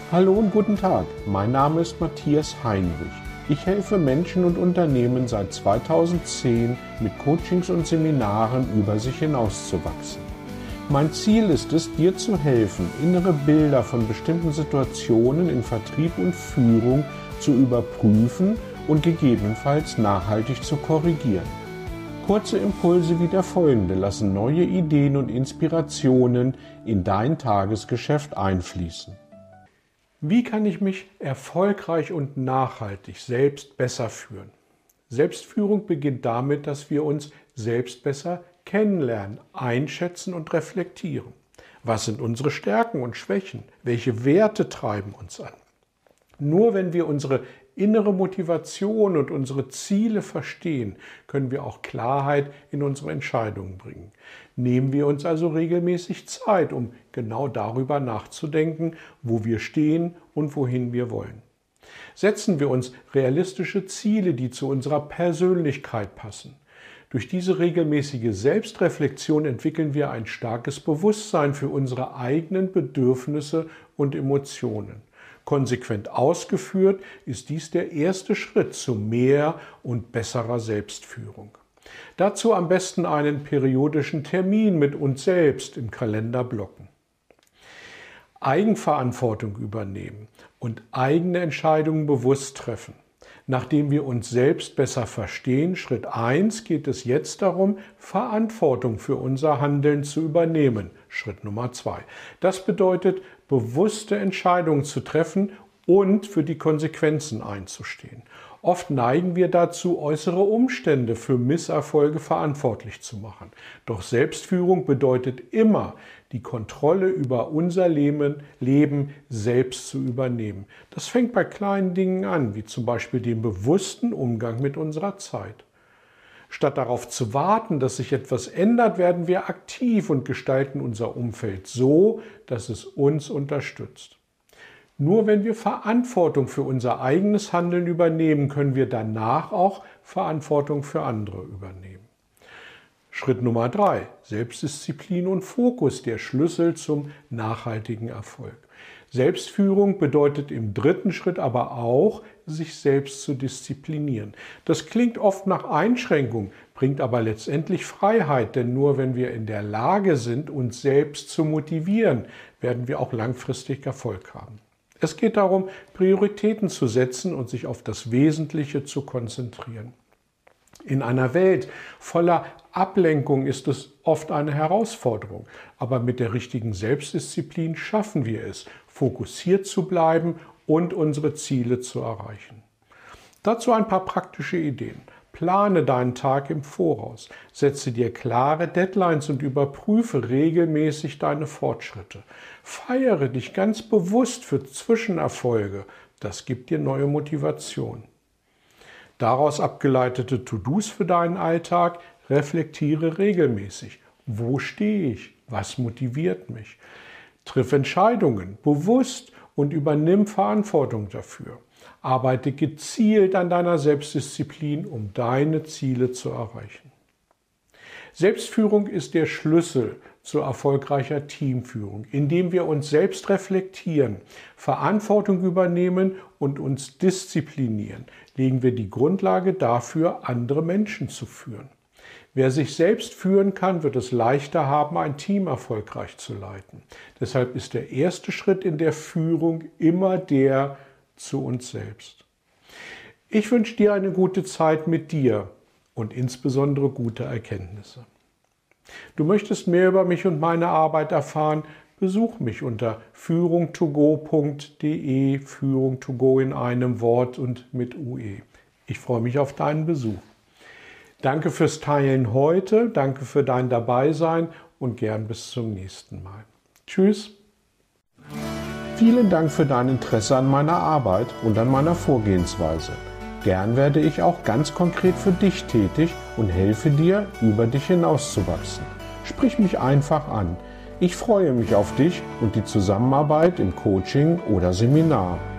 Hallo und guten Tag, mein Name ist Matthias Heinrich. Ich helfe Menschen und Unternehmen seit 2010 mit Coachings und Seminaren über sich hinauszuwachsen. Mein Ziel ist es, dir zu helfen, innere Bilder von bestimmten Situationen in Vertrieb und Führung zu überprüfen und gegebenenfalls nachhaltig zu korrigieren. Kurze Impulse wie der folgende lassen neue Ideen und Inspirationen in dein Tagesgeschäft einfließen. Wie kann ich mich erfolgreich und nachhaltig selbst besser führen? Selbstführung beginnt damit, dass wir uns selbst besser kennenlernen, einschätzen und reflektieren. Was sind unsere Stärken und Schwächen? Welche Werte treiben uns an? Nur wenn wir unsere innere Motivation und unsere Ziele verstehen, können wir auch Klarheit in unsere Entscheidungen bringen. Nehmen wir uns also regelmäßig Zeit, um genau darüber nachzudenken, wo wir stehen und wohin wir wollen. Setzen wir uns realistische Ziele, die zu unserer Persönlichkeit passen. Durch diese regelmäßige Selbstreflexion entwickeln wir ein starkes Bewusstsein für unsere eigenen Bedürfnisse und Emotionen. Konsequent ausgeführt ist dies der erste Schritt zu mehr und besserer Selbstführung. Dazu am besten einen periodischen Termin mit uns selbst im Kalender blocken. Eigenverantwortung übernehmen und eigene Entscheidungen bewusst treffen. Nachdem wir uns selbst besser verstehen, Schritt 1, geht es jetzt darum, Verantwortung für unser Handeln zu übernehmen. Schritt Nummer 2. Das bedeutet, bewusste Entscheidungen zu treffen und für die Konsequenzen einzustehen. Oft neigen wir dazu, äußere Umstände für Misserfolge verantwortlich zu machen. Doch Selbstführung bedeutet immer, die Kontrolle über unser Leben selbst zu übernehmen. Das fängt bei kleinen Dingen an, wie zum Beispiel dem bewussten Umgang mit unserer Zeit. Statt darauf zu warten, dass sich etwas ändert, werden wir aktiv und gestalten unser Umfeld so, dass es uns unterstützt. Nur wenn wir Verantwortung für unser eigenes Handeln übernehmen, können wir danach auch Verantwortung für andere übernehmen. Schritt Nummer 3. Selbstdisziplin und Fokus, der Schlüssel zum nachhaltigen Erfolg. Selbstführung bedeutet im dritten Schritt aber auch, sich selbst zu disziplinieren. Das klingt oft nach Einschränkung, bringt aber letztendlich Freiheit, denn nur wenn wir in der Lage sind, uns selbst zu motivieren, werden wir auch langfristig Erfolg haben. Es geht darum, Prioritäten zu setzen und sich auf das Wesentliche zu konzentrieren. In einer Welt voller Ablenkung ist es oft eine Herausforderung, aber mit der richtigen Selbstdisziplin schaffen wir es, fokussiert zu bleiben und unsere Ziele zu erreichen. Dazu ein paar praktische Ideen. Plane deinen Tag im Voraus, setze dir klare Deadlines und überprüfe regelmäßig deine Fortschritte. Feiere dich ganz bewusst für Zwischenerfolge, das gibt dir neue Motivation. Daraus abgeleitete To-Dos für deinen Alltag, reflektiere regelmäßig. Wo stehe ich? Was motiviert mich? Triff Entscheidungen bewusst und übernimm Verantwortung dafür. Arbeite gezielt an deiner Selbstdisziplin, um deine Ziele zu erreichen. Selbstführung ist der Schlüssel zu erfolgreicher Teamführung, indem wir uns selbst reflektieren, Verantwortung übernehmen und uns disziplinieren, legen wir die Grundlage dafür, andere Menschen zu führen. Wer sich selbst führen kann, wird es leichter haben, ein Team erfolgreich zu leiten. Deshalb ist der erste Schritt in der Führung immer der zu uns selbst. Ich wünsche dir eine gute Zeit mit dir und insbesondere gute Erkenntnisse. Du möchtest mehr über mich und meine Arbeit erfahren? Besuch mich unter führungtogo.de, Führung to go in einem Wort und mit UE. Ich freue mich auf deinen Besuch. Danke fürs Teilen heute, danke für dein Dabeisein und gern bis zum nächsten Mal. Tschüss. Vielen Dank für dein Interesse an meiner Arbeit und an meiner Vorgehensweise. Gern werde ich auch ganz konkret für dich tätig und helfe dir, über dich hinauszuwachsen. Sprich mich einfach an. Ich freue mich auf dich und die Zusammenarbeit im Coaching oder Seminar.